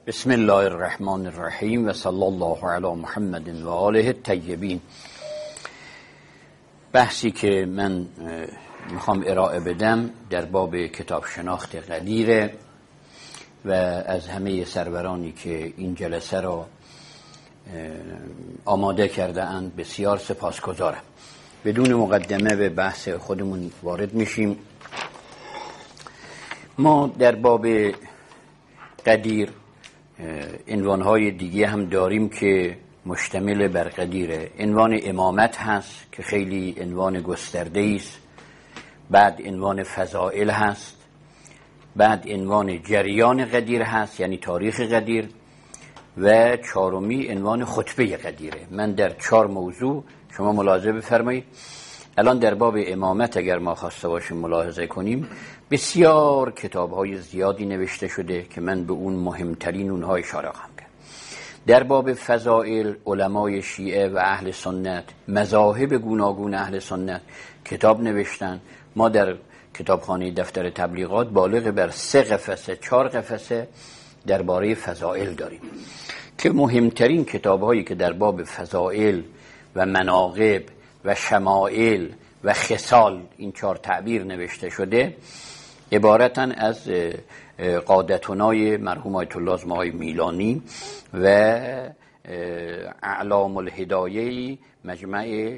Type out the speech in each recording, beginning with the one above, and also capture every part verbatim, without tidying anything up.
بسم الله الرحمن الرحیم و صلی الله علی محمد و آله الطیبین. بحثی که من میخوام ارائه بدم در باب کتاب شناخت قدیره و از همه سرورانی که این جلسه را آماده کرده اند بسیار سپاسگزارم. بدون مقدمه به بحث خودمون وارد میشیم. ما در باب قدیر عنوانهای دیگه هم داریم که مشتمل بر قدیره. عنوان امامت هست که خیلی عنوان گسترده است، بعد عنوان فضائل هست، بعد عنوان جریان قدیر هست یعنی تاریخ قدیر، و چهارمی عنوان خطبه قدیره. من در چهار موضوع شما ملاحظه بفرمایید. الان در باب امامت اگر ما خواسته باشیم ملاحظه کنیم، بسیار کتاب‌های زیادی نوشته شده که من به اون مهمترین اونها اشاره خواهم کرد. در باب فضائل علمای شیعه و اهل سنت، مذاهب گوناگون اهل سنت کتاب نوشتن. ما در کتابخانه دفتر تبلیغات بالغ بر سه قفسه چهار قفسه درباره فضائل داریم که مهمترین کتاب‌هایی که در باب فضائل و مناقب و شمائل و خصال، این چهار تعبیر نوشته شده، عبارتن از قادتونای مرحوم آیت الله ازمهای میلانی و اعلام الهدایه مجمع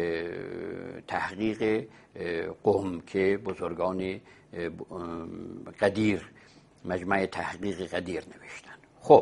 تحقیق قم که بزرگان قدیر مجمع تحقیق قدیر نوشتن. خب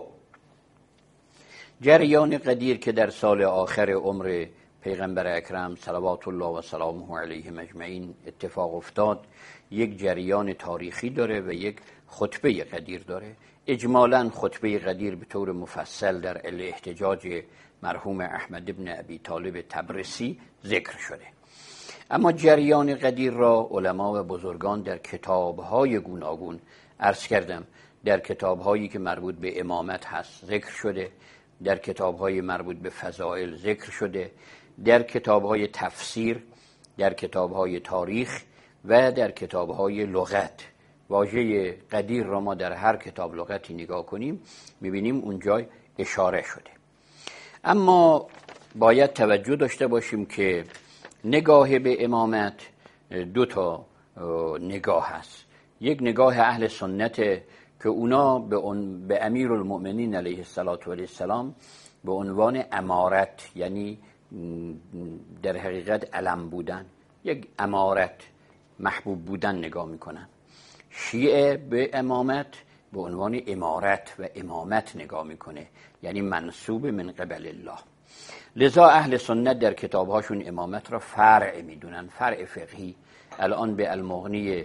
جریان قدیر که در سال آخر عمر پیغمبر اکرم صلوات الله و سلامه علیه مجمعین اتفاق افتاد، یک جریان تاریخی داره و یک خطبه قدیر داره. اجمالاً خطبه قدیر به طور مفصل در الاحتجاج مرحوم احمد ابن ابی طالب طبرسی ذکر شده، اما جریان قدیر را علما و بزرگان در کتاب‌های گوناگون عرض کردم، در کتاب‌هایی که مربوط به امامت هست ذکر شده، در کتاب‌های مربوط به فضائل ذکر شده، در کتاب‌های تفسیر، در کتاب‌های تاریخ و در کتاب‌های لغت. واژه قدیر را ما در هر کتاب لغتی نگاه کنیم می‌بینیم اونجا اشاره شده. اما باید توجه داشته باشیم که نگاه به امامت دو تا نگاه هست. یک نگاه اهل سنت که اونا به, اون به امیرالمؤمنین علیه السلام به عنوان امارت، یعنی در حقیقت علم بودن، یک امارت محبوب بودن نگاه میکنن. شیعه به امامت به عنوان امارت و امامت نگاه میکنه، یعنی منصوب من قبل الله. لذا اهل سنت در کتابهاشون امامت را فرع میدونن، فرع فقهی. الان به المغنی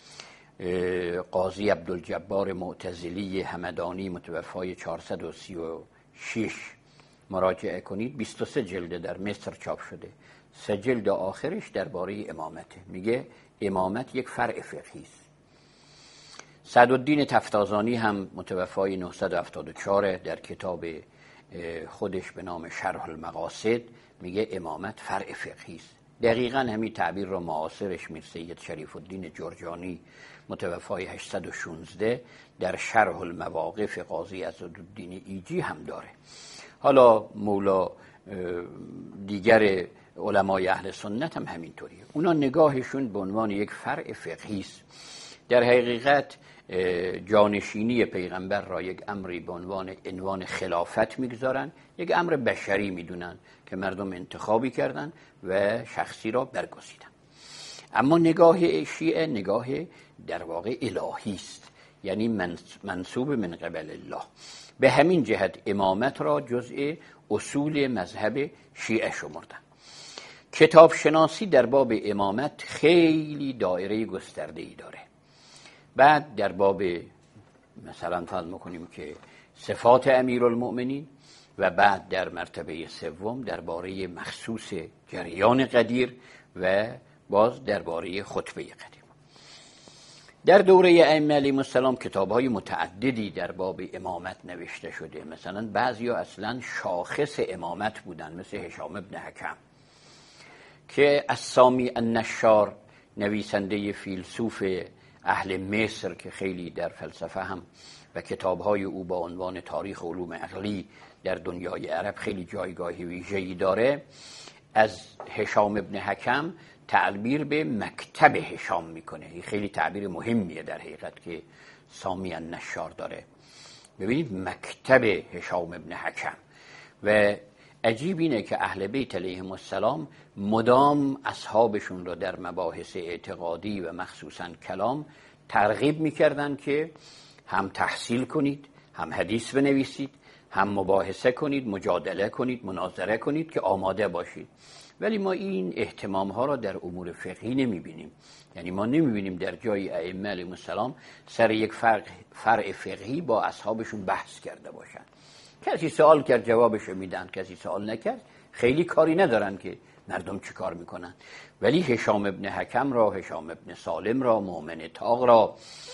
قاضی عبدالجبار معتزلی همدانی متوفای چهارصد و سی و شش مراجعه کنید. بیست و سه جلد در مصر چاپ شده. سه جلد آخرش درباره امامته. میگه امامت یک فرع فقهی است. سعدالدین تفتازانی هم متوفای نهصد و هفتاد و چهار در کتاب خودش به نام شرح المقاصد میگه امامت فرع فقهی است. دقیقاً همین تعبیر را معاصرش میر سید شریف الدین جرجانی متوفای هشتصد و شانزده در شرح المواقف قاضی عزالدین ایجی هم داره. حالا مولا دیگر علمای اهل سنت هم همینطوریه. اونا نگاهشون به عنوان یک فرع فقهی است. در حقیقت جانشینی پیغمبر را یک امری به عنوان عنوان خلافت میگذارن، یک امر بشری میدونن که مردم انتخابی کردن و شخصی را برگزیدن. اما نگاه شیعه نگاه در واقع الهی است، یعنی منصوب من قبل الله. به همین جهت امامت را جزء اصول مذهب شیعه شمردن. کتاب شناسی در باب امامت خیلی دایره گسترده‌ای داره. بعد در باب مثلا فرض می‌کنیم که صفات امیرالمؤمنین، و بعد در مرتبه سوم درباره مخصوص جریان قدیر و باز درباره خطبه قدیر. در دوره ائمه علیهم السلام کتاب‌های متعددی در باب امامت نوشته شده. مثلا بعضیا اصلا شاخص امامت بودن، مثل هشام ابن حکم که السامی النشار، نویسنده فیلسوف اهل مصر که خیلی در فلسفه هم و کتاب‌های او با عنوان تاریخ علوم عقلی در دنیای عرب خیلی جایگاهی ویژه‌ای داره، از هشام ابن حکم تعبیر به مکتب هشام میکنه. این خیلی تعبیر مهمیه در حقیقت که سامی النشار داره. ببینید مکتب هشام ابن حکم. و عجیب اینه که اهل بیت علیهم السلام مدام اصحابشون رو در مباحث اعتقادی و مخصوصاً کلام ترغیب میکردن که هم تحصیل کنید، هم حدیث بنویسید، هم مباحثه کنید، مجادله کنید، مناظره کنید که آماده باشید. ولی ما این اهتمام ها را در امور فقهی نمیبینیم. یعنی ما نمیبینیم در جای ائمه علیهم السلام سر یک فرق فرع فقهی با اصحابشون بحث کرده باشن. کسی سوال کرد جوابشو میدن، کسی سوال نکرد خیلی کاری ندارن که مردم چی کار میکنن. ولی هشام ابن حکم را، هشام ابن سالم را، مؤمن طاق را،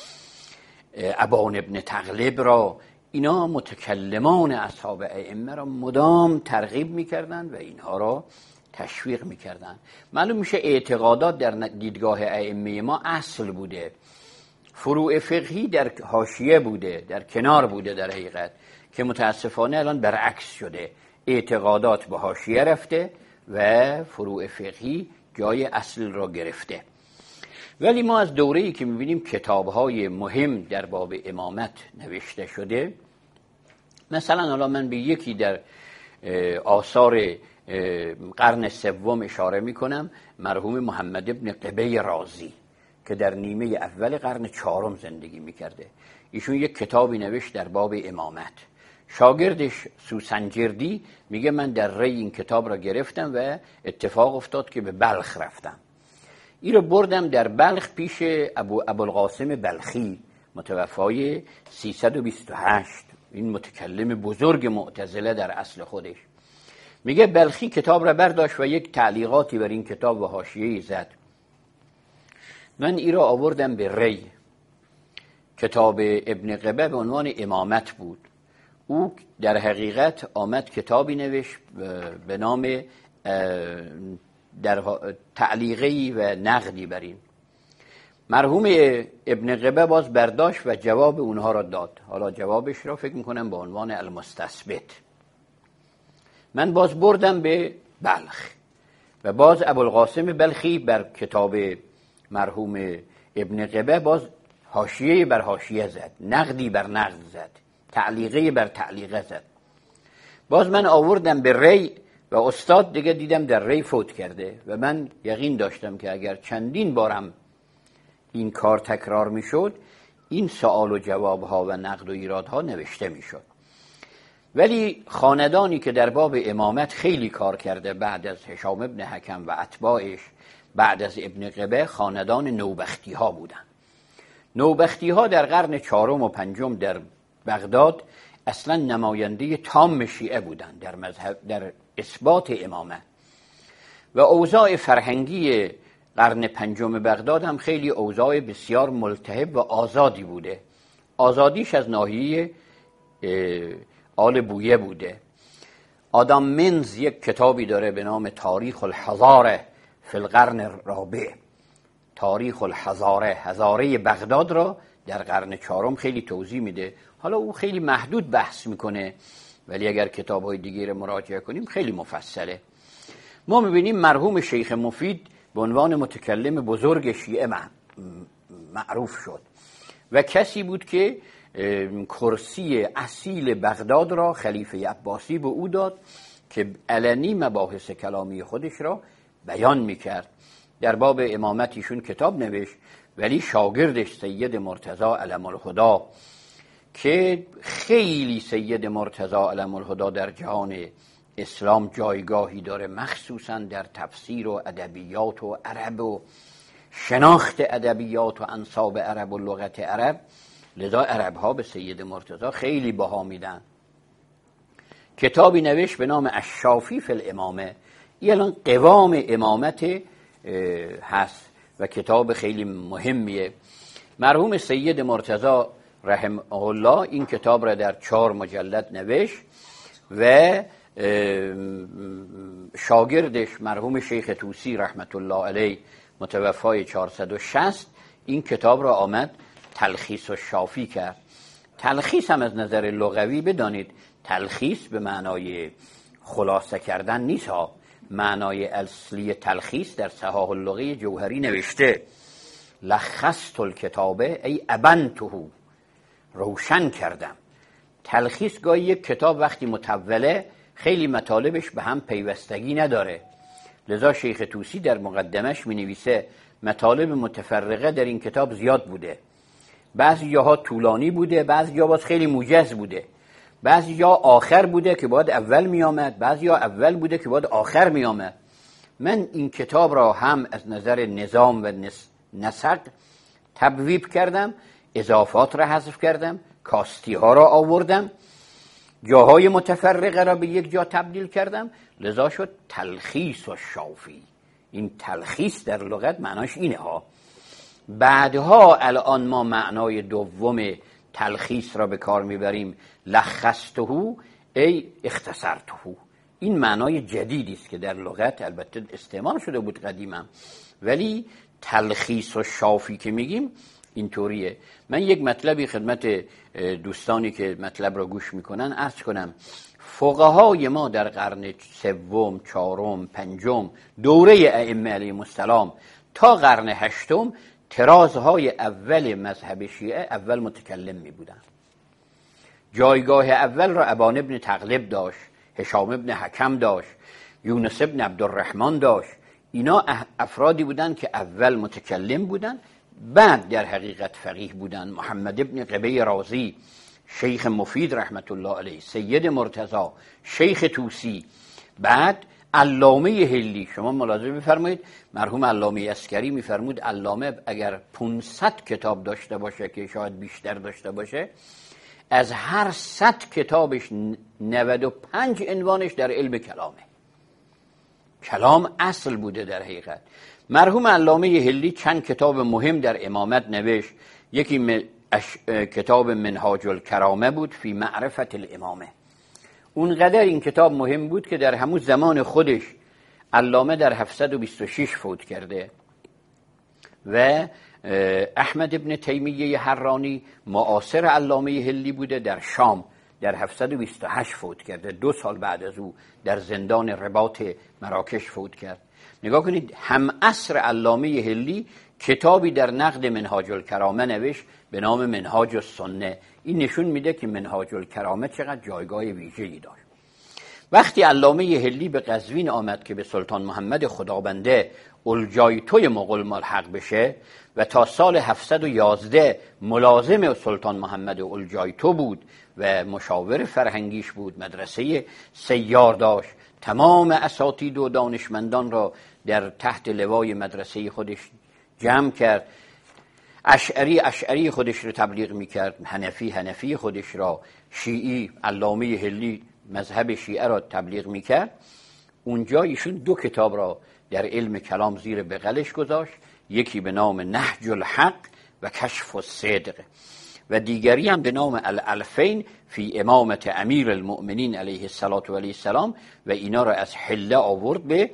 ابان ابن تغلب را، اینا متکلمان اصحاب ائمه را مدام ترغیب میکردن و اینها را تشویق میکردن. معلوم میشه اعتقادات در دیدگاه ائمه ما اصل بوده، فروع فقهی در حاشیه بوده، در کنار بوده در حقیقت، که متاسفانه الان برعکس شده. اعتقادات به حاشیه رفته و فروع فقهی جای اصل را گرفته. ولی ما از دوره‌ای که می‌بینیم کتاب‌های مهم در باب امامت نوشته شده، مثلا حالا من به یکی در آثار قرن سوم اشاره می‌کنم، مرحوم محمد ابن قبی رازی که در نیمه اول قرن چهارم زندگی می‌کرده. ایشون یک کتابی نوشت در باب امامت. شاگردش سوسنجردی میگه من در ری این کتاب را گرفتم و اتفاق افتاد که به بلخ رفتم. این رو بردم در بلخ پیش ابو ابوالقاسم بلخی متوفای سیصد و بیست و هشت، این متکلم بزرگ معتزله در اصل خودش. میگه بلخی کتاب را برداشت و یک تعلیقاتی بر این کتاب و حاشیه‌ای زد. من این را آوردم به ری. کتاب ابن قبه به عنوان امامت بود. او در حقیقت آمد کتابی نوشت به نام در تعلیقی و نقدی بر این. مرحوم ابن قبه باز برداشت و جواب اونها را داد. حالا جوابش را فکر میکنم به عنوان المستثبت. من باز بردم به بلخ و باز ابوالقاسم بلخی بر کتاب مرحوم ابن قبه باز حاشیه بر حاشیه زد، نقدی بر نقد زد، تعلیقه بر تعلیقه زد. باز من آوردم به ری و استاد دیگه دیدم در ری فوت کرده و من یقین داشتم که اگر چندین بارم این کار تکرار میشد این سوال و جواب ها و نقد و ایراد ها نوشته میشد. ولی خاندانی که در باب امامت خیلی کار کرده بعد از هشام ابن حکم و اتباعش، بعد از ابن قبه، خاندان نوبختی ها بودن. نوبختی ها در قرن چهارم و پنجم در بغداد اصلا نماینده تام شیعه بودند در مذهب، در اثبات امامت. و اوضاع فرهنگی قرن پنجم بغداد هم خیلی اوضاع بسیار ملتهب و آزادی بوده. آزادیش از ناحیه آل بویه بوده. آدم منز یک کتابی داره به نام تاریخ الحضاره فی القرن الرابع. تاریخ الحضاره، حضاره بغداد را در قرن چهارم خیلی توضیح میده. حالا او خیلی محدود بحث میکنه ولی اگر کتاب‌های دیگه رو مراجعه کنیم خیلی مفصله. ما میبینیم مرحوم شیخ مفید به عنوان متکلم بزرگ شیعه معروف شد و کسی بود که کرسی اصیل بغداد را خلیفه عباسی به او داد که علنی مباحث کلامی خودش را بیان میکرد. در باب امامت ایشون کتاب نوشت، ولی شاگردش سید مرتضی علم الهدا که خیلی سید مرتضی علم الهدا در جهان اسلام جایگاهی داره، مخصوصا در تفسیر و ادبیات و عرب و شناخت ادبیات و انساب عرب و لغت عرب. لذا عرب ها به سید مرتضی خیلی بها میدن. کتابی نوشت به نام الشافی فی الامامه. این الان قوام امامت هست و کتاب خیلی مهمیه. مرحوم سید مرتضی رحمه الله این کتاب را در چهار مجلد نوشت و شاگردش مرحوم شیخ طوسی رحمت الله علیه متوفای چهارصد و شصت این کتاب را آمد تلخیص الشافی کرد. تلخیص هم از نظر لغوی بدانید تلخیص به معنای خلاصه کردن نیست ها. معنای اصلی تلخیص در صحاح اللغه جوهری نوشته لخصت الکتابه ای ابنته، روشن کردم. تلخیص گاهی یک کتاب وقتی مطوله خیلی مطالبش به هم پیوستگی نداره، لذا شیخ طوسی در مقدمش می نویسه مطالب متفرقه در این کتاب زیاد بوده، بعضی جاها طولانی بوده، بعضی جا باز خیلی موجز بوده، بعضی جا آخر بوده که باید اول می آمد، بعضی جا اول بوده که باید آخر می آمد. من این کتاب را هم از نظر نظام و نسق تبویب کردم، اضافات را حذف کردم، کاستی ها را آوردم، جاهای متفرقه را به یک جا تبدیل کردم، لذا شد تلخیص و شافی. این تلخیص در لغت معناش اینه ها. بعدها الان ما معنای دوم تلخیص را به کار میبریم، لخصته ای اختصرته. این معنای جدیدی است که در لغت البته استعمال شده بود قدیما، ولی تلخیص و شافی که میگیم اینطوریه. من یک مطلبی خدمت دوستانی که مطلب را گوش میکنن عرض کنم. فقهای ما در قرن سوم، چهارم، پنجم، دوره ائمه علیهم السلام تا قرن هشتم، ترازهای اول مذهب شیعه اول متکلم می بودن. جایگاه اول را ابان ابن تغلب داشت، هشام ابن حکم داشت، یونس ابن عبدالرحمن داشت. اینا افرادی بودن که اول متکلم بودن، بعد در حقیقت فقیه بودن. محمد ابن قبی رازی، شیخ مفید رحمت الله علیه، سید مرتضی، شیخ طوسی، بعد علامه هلی. شما ملاحظه بفرمایید مرحوم علامه عسکری میفرمود علامه اگر پانصد کتاب داشته باشه که شاید بیشتر داشته باشه، از هر صد کتابش نود و پنج عنوانش در علم کلامه. کلام اصل بوده در حقیقت. مرحوم علامه هلی چند کتاب مهم در امامت نوشت. یکی م... اش... کتاب منهاج الکرامه بود فی معرفت الامامه. اونقدر این کتاب مهم بود که در همون زمان خودش علامه در هفتصد و بیست و شش فوت کرده و احمد ابن تیمیه حرانی معاصر علامه هلی بوده، در شام در هفتصد و بیست و هشت فوت کرده. دو سال بعد از او در زندان رباط مراکش فوت کرد. نگاه کنید هم عصر علامه هلی کتابی در نقد منهاج الکرامه نوشت به نام منهاج السنه. این نشون میده که منهاج الکرامه چقدر جایگاه ویژه‌ای داشت. وقتی علامه هلی به قزوین آمد که به سلطان محمد خدابنده اولجایتوی مغول ملحق بشه و تا سال هفتصد و یازده ملازم سلطان محمد اولجایتو بود و مشاور فرهنگیش بود، مدرسه سیار داشت، تمام اساتید و دانشمندان را در تحت لوای مدرسه خودش جمع کرد، اشعری اشعری خودش رو تبلیغ میکرد، حنفی حنفی خودش را، شیعی علامه هلی مذهب شیعه را تبلیغ میکرد. اونجا ایشون دو کتاب را در علم کلام زیر بغلش گذاشت، یکی به نام نهج الحق و کشف الصدق و دیگری هم به نام الالفین فی امامت امیر المؤمنین علیه الصلاة و علیه السلام و اینا را از حله آورد به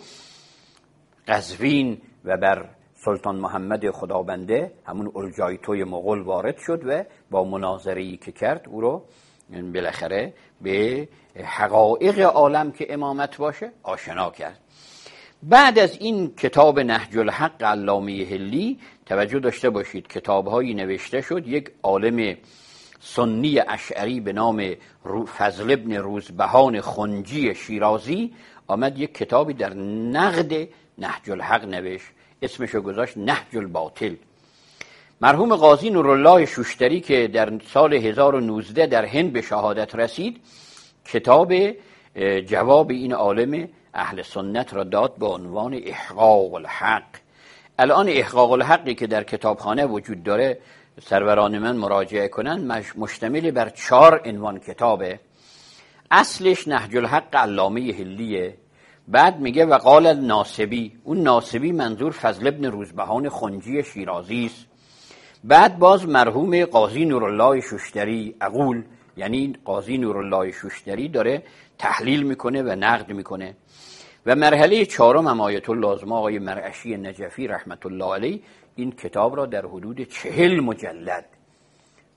قزوین و بر سلطان محمد خدابنده همون اولجایتوی مغول وارد شد و با مناظره‌ای که کرد او رو بالاخره به حقایق عالم که امامت باشه آشنا کرد. بعد از این کتاب نهج الحق علامه هلی توجه داشته باشید کتاب‌هایی نوشته شد. یک عالم سنی اشعری به نام فضل ابن روزبهان خنجی شیرازی آمد یک کتابی در نقد نهج الحق نوشت، اسمشو گذاشت نهج الباطل. مرحوم قاضی نورالله شوشتری که در سال هزار و نوزده در هند به شهادت رسید، کتاب جواب این عالم اهل سنت را داد به عنوان احقاق الحق. الان احقاق الحقی که در کتابخانه وجود داره سروران من مراجعه کنن مشتمل بر چهار عنوان کتابه. اصلش نهج الحق علامه هلیه، بعد میگه و قال ناصبی، اون ناصبی منظور فضل ابن روزبهان خنجی شیرازی است. بعد باز مرحوم قاضی نورالله شوشتری اقول، یعنی قاضی نورالله شوشتری داره تحلیل میکنه و نقد میکنه. و مرحله چهارم هم آیت اللازمه آقای مرعشی نجفی رحمت الله علیه این کتاب را در حدود چهل مجلد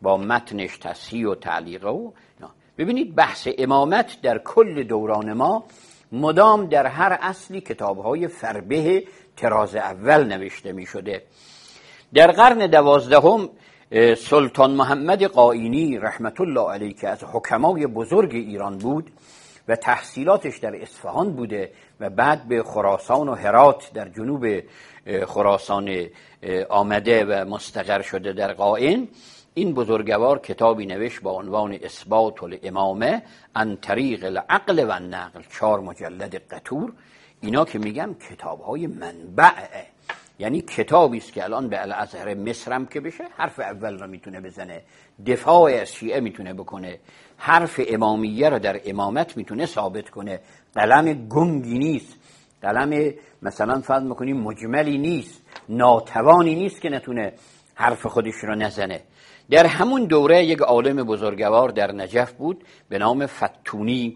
با متنش تصحیح و تعلیق و ببینید بحث امامت در کل دوران ما مدام در هر اصلی کتاب‌های فربه طراز اول نوشته می شده. در قرن دوازدهم سلطان محمد قائینی رحمت الله علیه که از حکمای بزرگ ایران بود و تحصیلاتش در اصفهان بوده و بعد به خراسان و هرات در جنوب خراسان آمده و مستقر شده در قائن، این بزرگوار کتابی نوشت با عنوان اثبات الامامه عن طریق العقل و النقل، چهار مجلد قطور. اینا که میگم کتاب‌های منبعه، یعنی کتابی است که الان به الازهر مصرم که بشه حرف اول را میتونه بزنه، دفاع از شیعه میتونه بکنه، حرف امامیه را در امامت میتونه ثابت کنه. قلم گنگی نیست، قلم مثلا فرض میکنیم مجملی نیست، ناتوانی نیست که نتونه حرف خودش را نزنه. در همون دوره یک عالم بزرگوار در نجف بود به نام فتونی،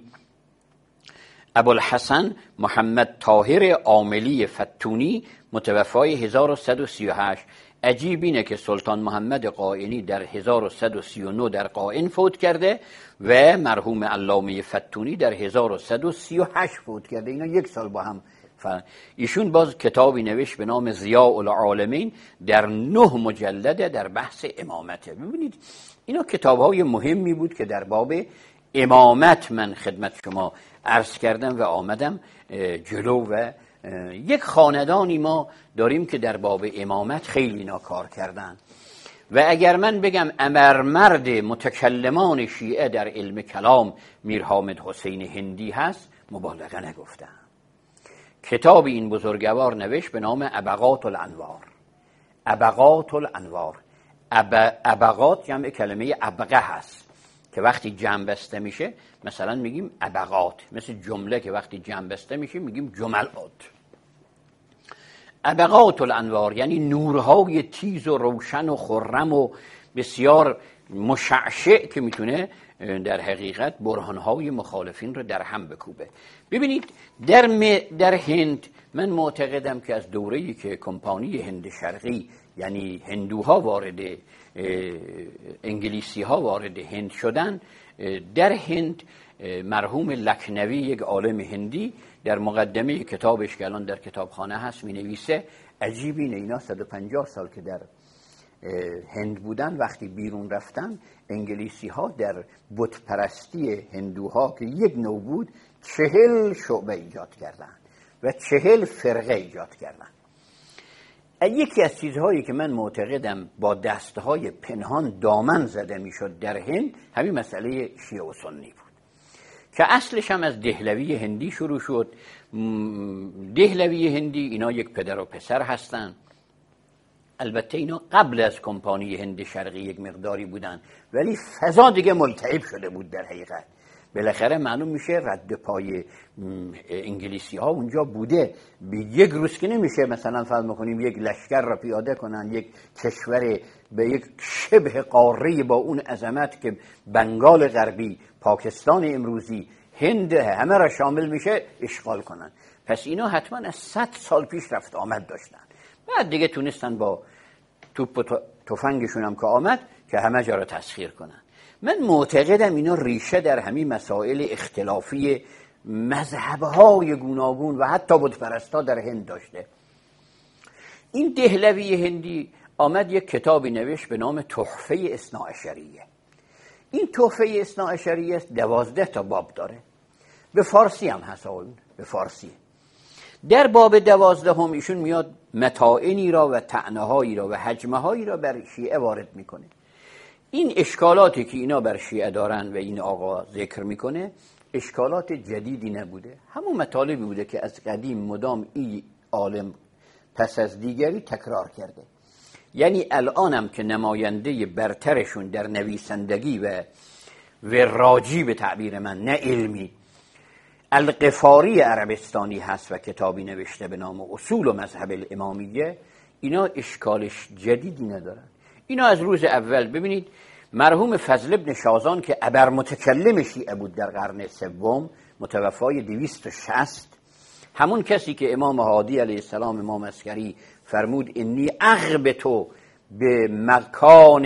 ابوالحسن محمد طاهر عاملی فتونی، متوفای هزار و صد و سی و هشت. عجیب اینه که سلطان محمد قائنی در هزار و صد و سی و نه در قائن فوت کرده و مرحوم علامه فتونی در هزار و صد و سی و هشت فوت کرده. اینا یک سال با هم فرق. ایشون باز کتابی نوشت به نام ضیاء العالمین در نه مجلده در بحث امامته. ببینید اینا کتاب‌های مهمی بود که در باب امامت من خدمت شما عرض کردم و آمدم جلو. و یک خاندانی ما داریم که در باب امامت خیلی اینا کار کردن و اگر من بگم امرمرد متکلمان شیعه در علم کلام میر حامد حسین هندی هست مبالغه نگفتم. کتاب این بزرگوار نوشت به نام ابقات الانوار. ابقات الانوار، اب... ابقات جمع کلمه ابقه هست که وقتی جمع بسته میشه مثلا میگیم ابقات، مثل جمله که وقتی جمع بسته میشه میگیم جملات. ابقات الانوار یعنی نورهای تیز و روشن و خرم و بسیار مشعشع که میتونه در حقیقت برهانهای مخالفین رو در هم بکوبه. ببینید در, م... در هند من معتقدم که از دوره‌ای که کمپانی هند شرقی یعنی هندوها وارد انگلیسی ها وارد هند شدن، در هند مرحوم لکنوی یک عالم هندی در مقدمه کتابش که الان در کتابخانه هست می نویسه عجیب اینه اینا صد و پنجاه سال که در هند بودن وقتی بیرون رفتن انگلیسی ها در بت پرستی هندوها که یک نوع بود چهل شعبه ایجاد کردن و چهل فرقه ایجاد کردن. یکی از چیزهایی که من معتقدم با دستهای پنهان دامن زده میشد در هند همین مسئله شیعه و سنی بود که اصلش هم از دهلوی هندی شروع شد. دهلوی هندی اینا یک پدر و پسر هستن، البته اینا قبل از کمپانی هند شرقی یک مقداری بودن ولی فضا دیگه ملتهب شده بود در حقیقت. بالاخره معلوم میشه رد پای انگلیسی ها اونجا بوده. به یک روز که نمیشه مثلا فرض میکنیم یک لشکر را پیاده کنن یک کشور به یک شبه قاره با اون عظمت که بنگال غربی، پاکستان امروزی، هند همه را شامل میشه اشغال کنن. پس اینا حتما از صد سال پیش رفت آمد داشتن، بعد دیگه تونستن با توپ و تفنگشون هم که آمد که همه جا را تسخیر کنن. من معتقدم اینا ریشه در همین مسائل اختلافی مذهب‌های گوناگون و حتی بت‌پرستا در هند داشته. این دهلوی هندی آمد یک کتابی نوشت به نام تحفه اثناعشریه. این تحفه اثناعشریه دوازده تا باب داره، به فارسی هم هست، به فارسی. در باب دوازدهم ایشون میاد متاعنی را و طعنه‌هایی را و هجمه‌هایی را بر شیعه وارد میکنه. این اشکالاتی که اینا بر شیعه دارن و این آقا ذکر میکنه اشکالات جدیدی نبوده، همون مطالبی بوده که از قدیم مدام این عالم پس از دیگری تکرار کرده. یعنی الانم که نماینده برترشون در نویسندگی و و راجی به تعبیر من نه علمی القفاری عربستانی هست و کتابی نوشته به نام اصول و مذهب الامامیه، اینا اشکالش جدیدی ندارن. اینا از روز اول ببینید مرحوم فضل ابن شازان که ابر متکلم شیعه بود در قرن سوم متوفای دویست و شصت، همون کسی که امام هادی علیه السلام امام عسکری فرمود انی اغبطو به مکان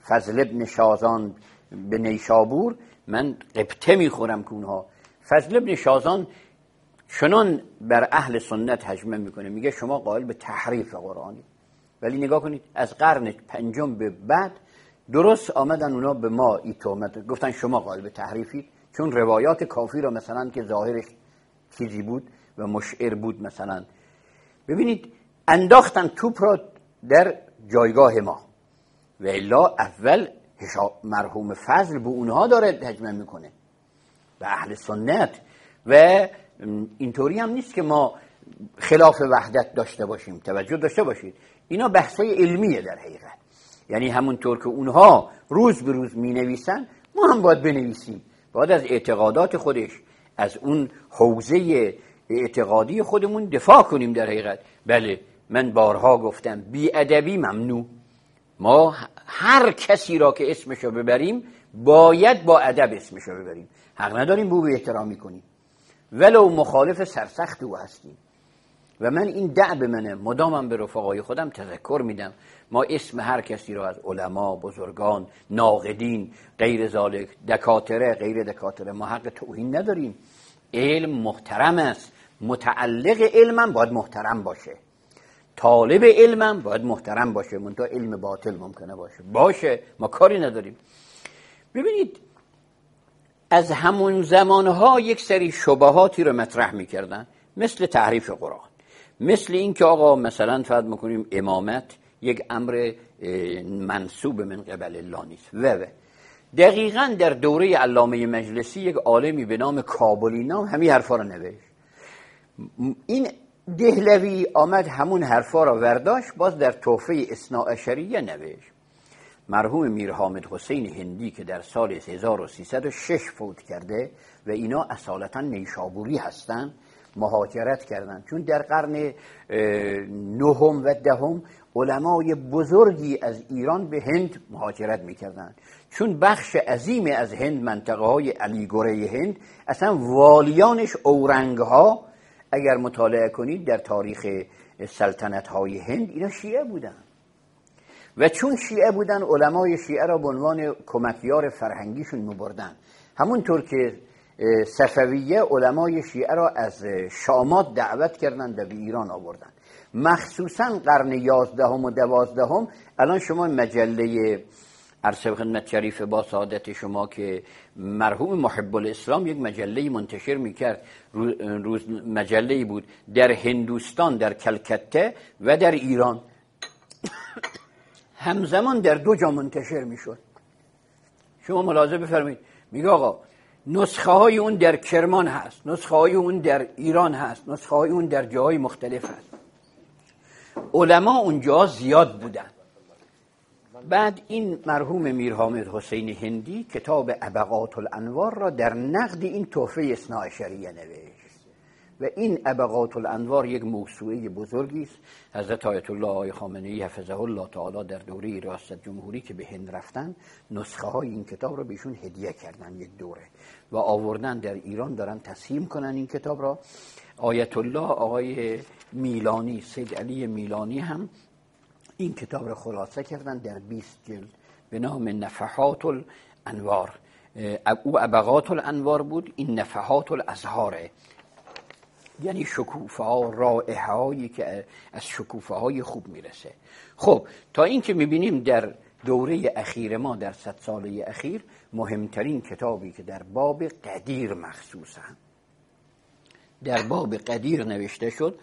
فضل ابن شازان به نیشابور، من قبطه میخورم که اونها فضل ابن شازان چنان بر اهل سنت هجمه میکنه، میگه شما قائل به تحریف قرآنی. ولی نگاه کنید از قرن پنجم به بعد درست آمدن اونا به ما این تهمت گفتن شما قائل به تحریفید، چون روایات کافی را مثلا که ظاهرش چیزی بود و مشعر بود مثلا، ببینید انداختن توپ را در جایگاه ما. و الا اول مرحوم فضل به اونها داره هجمه میکنه، به اهل سنت. و اینطوری هم نیست که ما خلاف وحدت داشته باشیم، توجه داشته باشید اینا بحثای علمیه در حقیقت. یعنی همونطور که اونها روز به روز می نویسن ما هم باید بنویسیم، باید از اعتقادات خودش، از اون حوزه اعتقادی خودمون دفاع کنیم در حقیقت. بله من بارها گفتم بی ادبی ممنوع، ما هر کسی را که اسمشو ببریم باید با ادب اسمشو ببریم، حق نداریم به او احترامی کنیم ولو مخالف سرسخت او هستیم. و من این دعب منه، مدامم به رفقای خودم تذکر میدم، ما اسم هر کسی را از علما، بزرگان، ناقدین، غیر ذالک، دکاتره، غیر دکاتره، ما حق توهین نداریم. علم محترم است، متعلق علمم باید محترم باشه، طالب علمم باید محترم باشه، منتها علم باطل ممکنه باشه باشه ما کاری نداریم. ببینید از همون زمانها یک سری شبهاتی رو مطرح میکردن، مثل تحریف قرآن، مثل این که آقا مثلا فرض میکنیم امامت یک امر منسوب من قبل الله نیست. و دقیقاً در دوره علامه مجلسی یک عالمی به نام کابلی نام همین حرفا رو نوشت. این دهلوی آمد همون حرفا رو ورداشت، باز در تحفه اثناعشریه نوشت. مرحوم میر حامد حسین هندی که در سال هزار و سیصد و شش فوت کرده و اینا اصالتا نیشابوری هستن، مهاجرت کردند، چون در قرن نهم و دهم علمای بزرگی از ایران به هند مهاجرت میکردند، چون بخش عظیم از هند، منطقه های علیگوره هند، اصلا والیانش اورنگ ها اگر مطالعه کنید در تاریخ سلطنت های هند اینا شیعه بودن. و چون شیعه بودن علمای شیعه را به عنوان کمکیار فرهنگیشون میبردن. همونطور که صفویه علمای شیعه را از شامات دعوت کردند و به ایران آوردن. مخصوصا قرن یازدهم و دوازدهم الان شما مجله عرض خدمت شریف با سعادت شما که مرحوم محب الاسلام یک مجله منتشر میکرد، روز مجله‌ای بود در هندوستان، در کلکته و در ایران همزمان در دو جا منتشر میشد. شما ملاحظه بفرمایید، میگه آقا نسخه های اون در کرمان هست، نسخه های اون در ایران هست، نسخه های اون در جاهای مختلف هست. علما اونجا زیاد بودن. بعد این مرحوم میر حامد حسین هندی کتاب ابقات الانوار را در نقد این تحفه اثناعشریه نوشت و این ابقات الانوار یک موسوعه بزرگی است. حضرت آیت الله آقای خامنه‌ای حفظه الله تعالی در دوره ریاست جمهوری که به هند رفتن نسخه های این کتاب را بهشون هدیه کردن یک دوره و آوردن در ایران دارن تسلیم کنن این کتاب را. آیت الله آقای میلانی، سید علی میلانی هم این کتاب را خلاصه کردن در بیست جلد به نام نفحات الانوار. او ابقات الانوار بود، این نفحات الازهاره، یعنی شکوفه ها، رائحه هایی که از شکوفه های خوب میرسه. خب تا این که میبینیم در دوره اخیر ما، در صد ساله اخیر، مهمترین کتابی که در باب قدیر مخصوصا در باب قدیر نوشته شد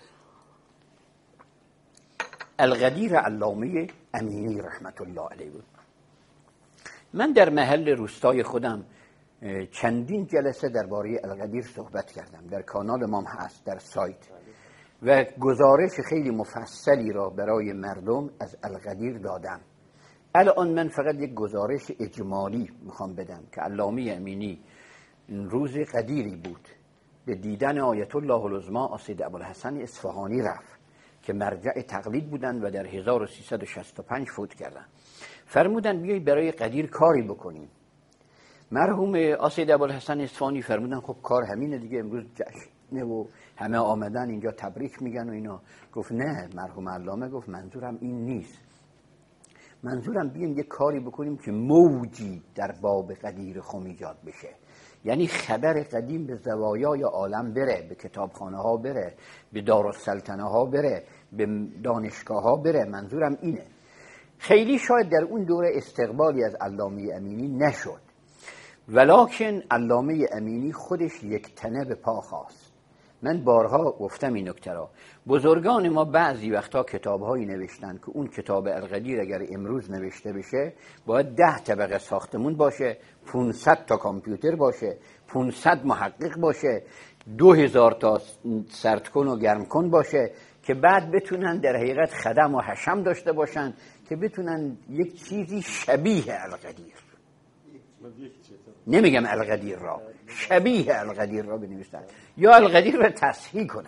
القدیر علامه امینی رحمت الله علیه بود. من در محل روستای خودم چندین جلسه درباره القدیر صحبت کردم، در کانال ما هست، در سایت، و گزارش خیلی مفصلی را برای مردم از القدیر دادم. الان من فقط یک گزارش اجمالی میخوام بدم که علامه امینی روز قدیری بود به دیدن آیت الله العظما سید ابوالحسن اصفهانی رفت که مرجع تقلید بودن و در هزار و سیصد و شصت و پنج فوت کردن. فرمودن بیایی برای قدیر کاری بکنیم. مرحوم آسید ابوالحسن اصفهانی فرمودن خب کار همینه دیگه، امروز جشنه و همه آمدن اینجا تبریک میگن و اینا. گفت نه، مرحوم علامه گفت منظورم این نیست، منظورم بیایم یه کاری بکنیم که موجی در باب قدیر خم ایجاد بشه، یعنی خبر قدیم به زوایای عالم بره، به کتابخانه ها بره، به دارالسلطنه ها بره، به دانشگاه ها بره. منظورم اینه. خیلی شاید در اون دوره استقبالی از علامه امینی نشد، ولکن علامه امینی خودش یک تنه به پا خواست. من بارها گفتم این نکته را. بزرگان ما بعضی وقتا کتابهایی نوشتن که اون کتاب القدیر اگر امروز نوشته بشه باید ده طبقه ساختمون باشه، پانصد تا کامپیوتر باشه، پانصد محقق باشه، دو هزار تا سردکن و گرمکن باشه که بعد بتونن در حقیقت خدم و حشم داشته باشن که بتونن یک چیزی شبیه القدیر، نمیگم القدیر را، شبیه القدیر را بنویسن یا القدیر را تصحیح کنن.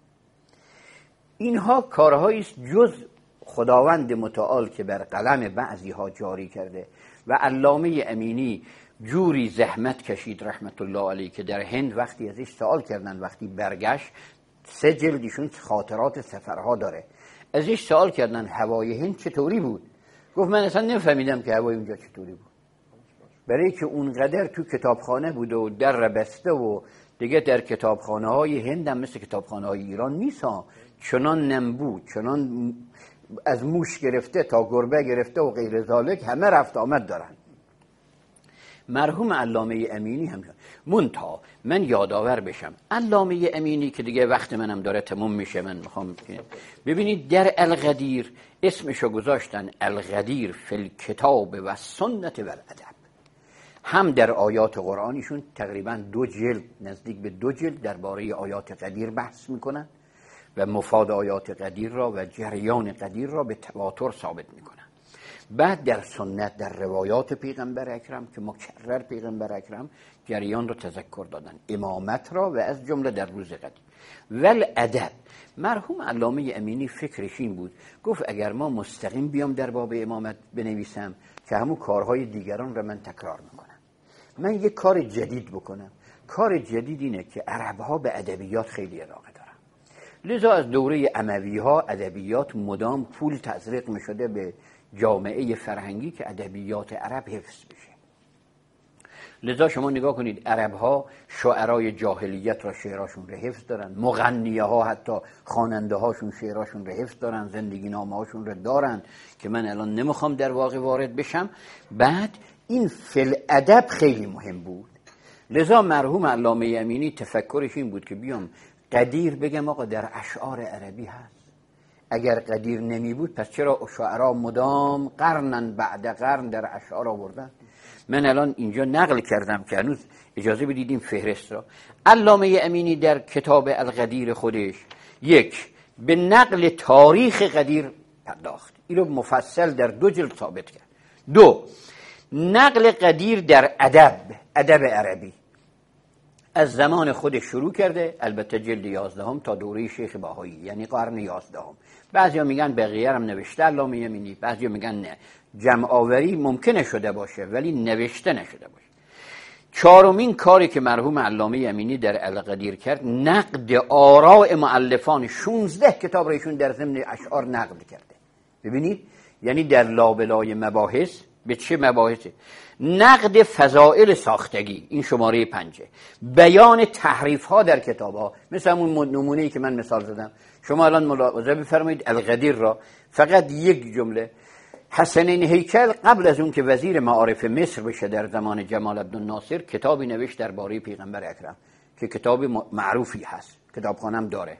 اینها کارهایی است جز خداوند متعال که بر قلم بعضی ها جاری کرده. و علامه امینی جوری زحمت کشید رحمت الله علیه که در هند وقتی ازش سوال کردن، وقتی برگشت، سه جلدشون خاطرات سفرها داره، ازش سوال کردن هوای هند چطوری بود؟ گفت من اصلا نفهمیدم که هوای اونجا چطوری بود، برای که اونقدر تو کتابخانه بود و در بسته و دیگه در کتابخانه های هند هم مثل کتابخانه های ایران نیست ها، چنان نمبود، چنان از موش گرفته تا گربه گرفته و غیر ذالک همه رفت آمد دارن. مرحوم علامه امینی هم منتها من یادآور بشم، علامه امینی که دیگه وقت منم داره تموم میشه، من میخوام ببینید در القدیر اسمشو گذاشتن القدیر فی الکتاب و سنت و الادب. هم در آیات قرآنیشون تقریبا دو جلد، نزدیک به دو جلد درباره آیات قدیر بحث میکنن و مفاد آیات قدیر را و جریان قدیر را به تواتر ثابت میکنن. بعد در سنت، در روایات پیغمبر اکرم که مکرر پیغمبر اکرم جریان را تذکر دادن، امامت را و از جمله در روز قدیر. ول ادب، مرحوم علامه امینی فکرش این بود، گفت اگر ما مستقیم بیام در باب امامت بنویسم که همون کارهای دیگران را من تکرار میکنم، من یک کار جدید بکنم. کار جدید اینه که عربها به ادبیات خیلی علاقه دارن، لذا از دوره اموی ها ادبیات مدام پول تزریق میشده به جامعه فرهنگی که ادبیات عرب حفظ بشه. لذا شما نگاه کنید عرب ها شاعرای جاهلیت را شعراشون را حفظ دارن، مغنیه ها حتی خواننده هاشون شعراشون را حفظ دارن، زندگی نامه هاشون را دارن که من الان نمیخوام در واقع وارد بشم. بعد این فل ادب خیلی مهم بود. لذا مرحوم علامه امینی تفکرش این بود که بیام قدیر بگم آقا در اشعار عربی هست. اگر قدیر نمی بود پس چرا شاعرها مدام قرنن بعد قرن در اشعار آوردن؟ من الان اینجا نقل کردم که هنوز اجازه بدید این فهرست را. علامه امینی در کتاب القدیر خودش یک به نقل تاریخ قدیر پرداخت، این رو مفصل در دو جلد ثابت کرد. دو، نقل قدیر در ادب، ادب عربی از زمان خودش شروع کرده، البته جلد یازدهم تا دوره شیخ بهایی، یعنی قرن یازدهم. بعضیا میگن بقیه هم نوشته علامه امینی، بعضیا میگن نه، جمع آوری ممکنه شده باشه ولی نوشته نشده باشه. چهارمین کاری که مرحوم علامه امینی در القدیر کرد نقد آراء مؤلفان، شانزده کتاب ایشون در ضمن اشعار نقد کرده. ببینید یعنی در لابلای مباحث به چه مباحثه؟ نقد فضائل ساختگی، این شماره پنجه، بیان تحریف ها در کتاب ها، مثل همون نمونه‌ای که من مثال زدم. شما الان ملاحظه بفرمایید القدیر را فقط یک جمله، حسنین هیکل قبل از اون که وزیر معارف مصر بشه در زمان جمال عبد الناصر کتابی نوشت درباره پیغمبر اکرم که کتاب معروفی هست، کتابخانه‌ام داره.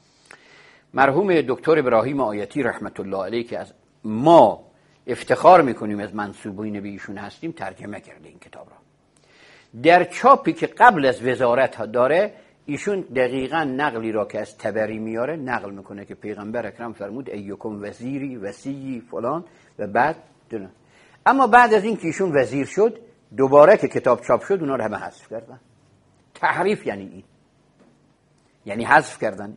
مرحوم دکتر ابراهیم آیتی رحمت الله علیه که از ما افتخار میکنیم از منسوبین به ایشون هستیم ترجمه کرده این کتاب را. در چاپی که قبل از وزارت ها داره ایشون دقیقاً نقلی را که از تبری میاره نقل میکنه که پیغمبر اکرم فرمود ایکم وزیری وصی فلان و بعد دونه. اما بعد از این که ایشون وزیر شد دوباره که کتاب چاپ شد اونا رو همه حذف کردن. تحریف یعنی این، یعنی حذف کردنش.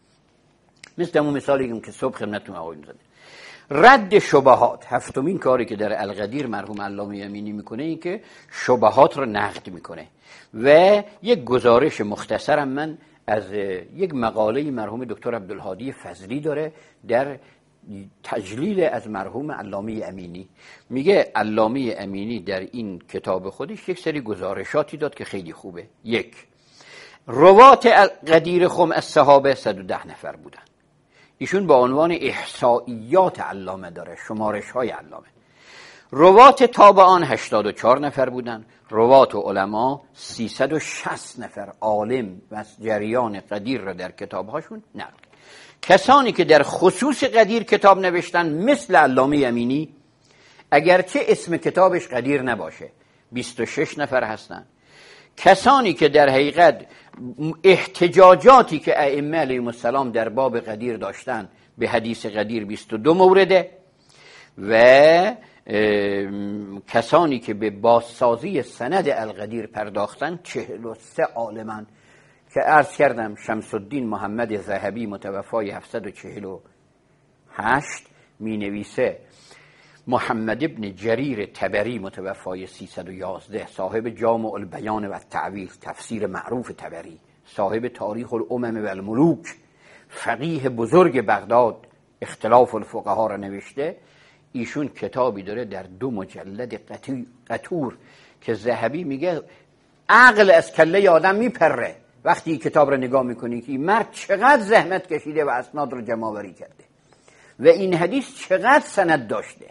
مثل همون مثالی که صبح خدمتتون آقایون زدم. رد شبهات، هفتمین کاری که در القدیر مرحوم علامه امینی میکنه این که شبهات رو نقد میکنه. و یک گزارش مختصرم من از یک مقاله مرحوم دکتر عبدالهادی فضلی داره در تجلیل از مرحوم علامه امینی. میگه علامه امینی در این کتاب خودش یک سری گزارشاتی داد که خیلی خوبه. یک، روات غدیر خم از صحابه صد و ده نفر بودن. ایشون با عنوان احصائیات علامه داره، شمارش های علامه. روات تابعان هشتاد و چهار نفر بودن. روات و علما سیصد و شصت نفر عالم و جریان غدیر را در کتابهاشون نقل. کسانی که در خصوص غدیر کتاب نوشتن مثل علامه امینی، اگرچه اسم کتابش غدیر نباشه، بیست و شش نفر هستن. کسانی که در حقیقت احتجاجاتی که ائمه علیهم السلام در باب غدیر داشتن به حدیث غدیر بیست و دو مورده و کسانی که به بازسازی سند الغدیر پرداختن چهل و سه عالمن که عرض کردم شمس الدین محمد ذهبی متوفای هفتصد و چهل و هشت می نویسه، محمد ابن جریر طبری متوفای سیصد و یازده، صاحب جامع البیان و التعویل تفسیر معروف طبری، صاحب تاریخ الامم و الملوک، فقیه بزرگ بغداد، اختلاف الفقها را نوشته. ایشون کتابی داره در دو مجلد قطور که ذهبی میگه عقل از کله آدم میپره وقتی این کتاب رو نگاه میکنی که این مرد چقدر زحمت کشیده و اسناد رو جمع آوری کرده و این حدیث چقدر سند داشته.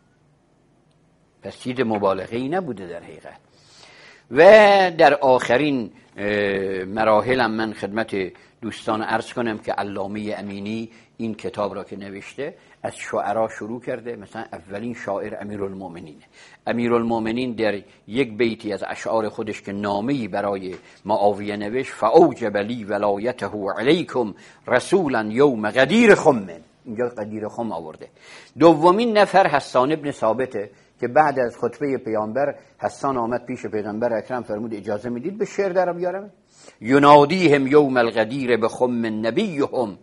پس چیز مبالغه‌ای نبوده در حقیقت. و در آخرین مراحلم من خدمت دوستان عرض کنم که علامه امینی این کتاب را که نوشته از شعرا شروع کرده. مثلا اولین شاعر امیرالمومنینه. امیرالمومنین در یک بیتی از اشعار خودش که نامه‌ای برای معاویه نوشت، فاوجب لی ولایته علیکم رسولا یوم غدیر خم، اینجا غدیر خم آورده. دومین نفر حسان ابن ثابته که بعد از خطبه پیامبر حسان آمد پیش پیغمبر اکرم فرمود اجازه میدید به شعر در بیارم؟ ینادیهم یوم الغدیر بخم نبیهم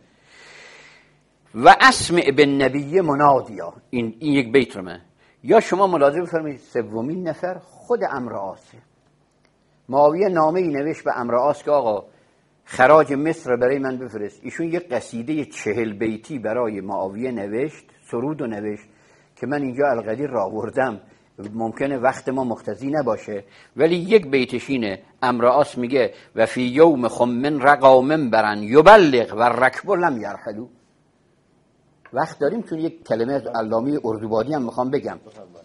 و اسمع بالنبی منادیا. این این یک بیت رو من یا شما ملاحظه بفرمایید. سومین نفر خود عمرو عاصه. معاویه نامه ای نوشت به عمرو عاص که آقا خراج مصر برای من بفرست. ایشون یک قصیده چهل بیتی برای معاویه نوشت، سرود و نوشت که من اینجا الغدیر را آوردم، ممکنه وقت ما مقتضی نباشه، ولی یک بیتش اینه. عمرو عاص میگه و فی یوم خمن رقا منبرن یبلغ و رکب لم یرحلوا. وقت داریم چون یک کلمه از علامه اردوبادی هم میخوام بگم.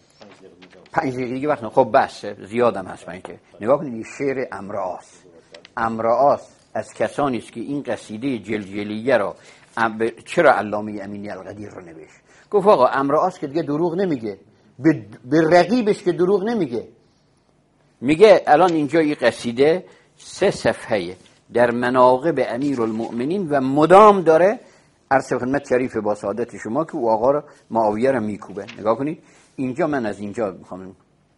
پنج دقیقه دیگه وقت. خب بس زیادم هست من که نگاه کنید شعر عمرو عاص. عمرو عاص از کسانی است که این قصیده جلجلیه را چرا علامه امینی الغدیر رو نوشت. گفت آقا عمرو عاص که دیگه دروغ نمیگه، به رقیبش که دروغ نمیگه. میگه الان اینجا این قصیده سه صفحه در مناقب امیرالمؤمنین و مدام داره عرض خدمت شریف با سعادت شما که او آقا را معاویه را میکوبه. نگاه کنید اینجا من از اینجا میخوام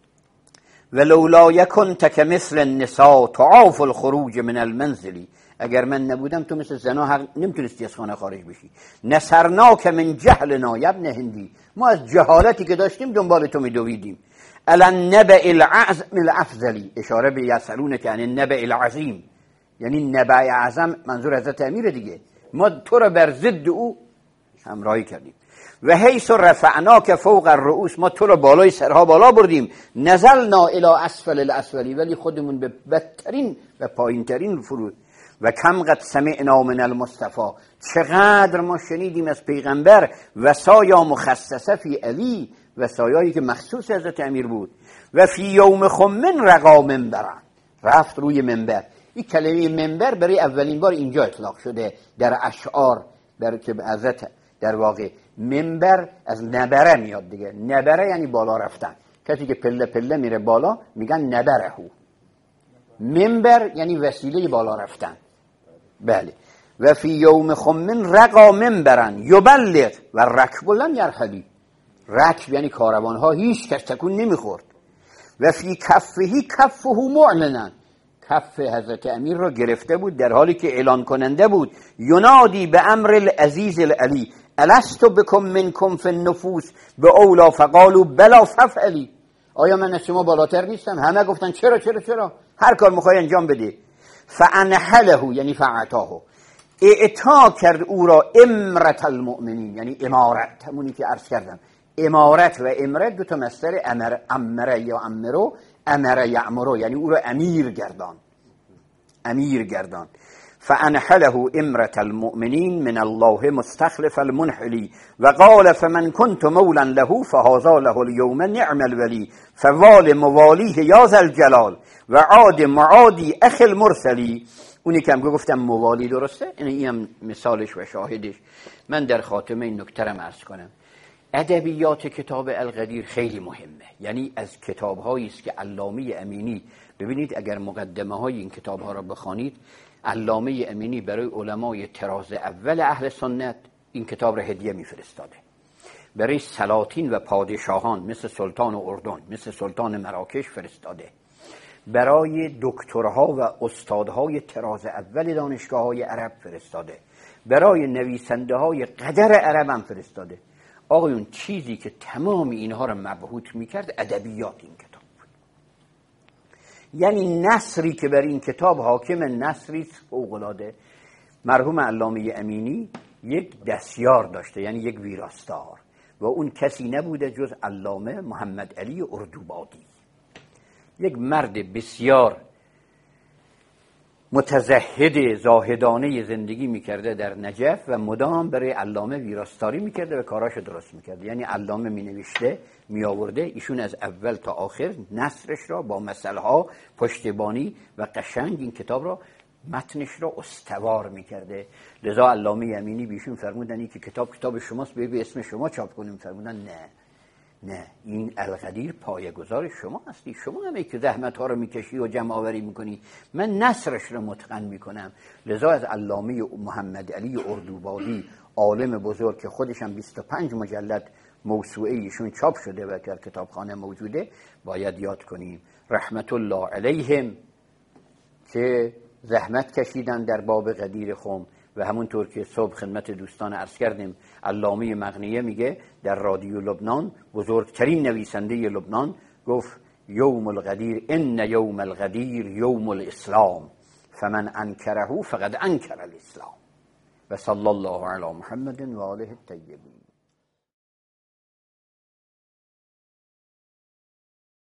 ولولا یکنت کمثل النساء تعاف الخروج من المنزل، اگر من نبودم تو مثل زنا حق نمیتونستی از خانه خارج بشی. نصرناک من جهلنا یا ابن هندی، ما از جهالتی که داشتیم دنبال تو میدویدیم. الان نبأ العظم الافضلی، اشاره به یسالون که یعنی نبأ العظیم، یعنی نبأ اعظم منظور حضرت امیر دیگه. ما تو را بر ضد او همراهی کردیم. و حیث رفعناک فوق الرؤوس، ما تو را بالای سرها بالا بردیم. نزلنا الی اسفل الاسفلی، ولی خودمون به بدترین و پایینترین فرود. و کم قد سمعنا من المصطفى، چقدر ما شنیدیم از پیغمبر وصایا مخصصه فی علی، وصایایی که مخصوص حضرت امیر بود. و فی یوم خمن رقا منبرن، رفت روی منبر. این کلمه منبر برای اولین بار اینجا اطلاق شده در اشعار، در که حضرت در واقع منبر از نبره میاد دیگه. نبره یعنی بالا رفتن. کسی که پله پله میره بالا میگن نبره. منبر یعنی وسیله بالا رفتن. بله. و فی یوم خمن رقا منبرن یبلغ و رکب لم یرحلی، رکب یعنی کاروان ها هیچ کس تکون نمیخورد. و فی کفهی کفه معلنا، کف حضرت امیر را گرفته بود در حالی که اعلان کننده بود. ینادی به امر العزیز العلی الستو بکم منکم فی النفوس به اولا فقالوا بلا ففعلی، آیا من از شما بالاتر نیستم؟ همه گفتن چرا چرا چرا، هر کار میخوای انجام بده. فانحله یعنی فعتاه، اعطا کرد او را امرت المؤمنین، یعنی امارت، همونی که عرض کردم. امارت و امرت دو تا مصدر امر، امره یا امرو، امره یعمرو، یعنی او را امیر گردان، امیر گردان. فانحله امرة المؤمنین من الله مستخلف المنحلی و قال فمن كنت مولا له فهذا له اليوم نعم الولی فوال موالیه یا ذا الجلال و عاد معادی اخ المرسلی. اونی که هم گفتم موالی درسته، این هم مثالش و شاهدش. من در خاتمه این نکته رو عرض کنم. ادبیات کتاب القدیر خیلی مهمه، یعنی از کتاب‌هایی است که علامه امینی، ببینید اگر مقدمه های این کتاب ها را بخوانید، علامه امینی برای علمای طراز اول اهل سنت این کتاب را هدیه میفرستاده. برای سلاطین و پادشاهان مثل سلطان اردن، مثل سلطان مراکش فرستاده. برای دکترها و استادهای طراز اول دانشگاه های عرب فرستاده. برای نویسنده های قدر عرب هم فرستاده. آقایون چیزی که تمام اینها را مبهوت میکرد ادبیات این کتاب بود. یعنی نثری که بر این کتاب حاکم، نثری فوق‌العاده. مرحوم علامه امینی یک دستیار داشته، یعنی یک ویراستار، و اون کسی نبوده جز علامه محمد علی اردوبادی، یک مرد بسیار متزهد زاهدانه زندگی میکرده در نجف و مدام برای علامه ویراستاری میکرده و کاراشو درست میکرده. یعنی علامه مینوشته، میآورده، ایشون از اول تا آخر نثرش را با مسئله ها پشتیبانی و قشنگ این کتاب را، متنش را استوار میکرده. لذا علامه امینی بیشون فرمودن این که کتاب کتاب شماست، به اسم شما چاپ کنیم. فرمودن نه نه، این القدیر پایه‌گذار شما هستی، شما همه که زحمت ها رو میکشی و جمع آوری میکنی، من نثرش رو متقن میکنم. لذا از علامه محمد علی اردوبادی، عالم بزرگ که خودش هم بیست و پنج مجلد موسوعه ایشون چاپ شده و در کتابخانه موجوده، باید یاد کنیم. رحمت الله علیهم که زحمت کشیدن در باب قدیر خم. و همونطور که صبح خدمت دوستان عرض کردیم، علامه مغنیه میگه در رادیو لبنان، بزرگترین نویسنده لبنان، گفت یوم القدیر ان یوم القدیر یوم الاسلام فمن انکره فقد انکر الاسلام. و صلی الله علی محمد و آله الطیبین.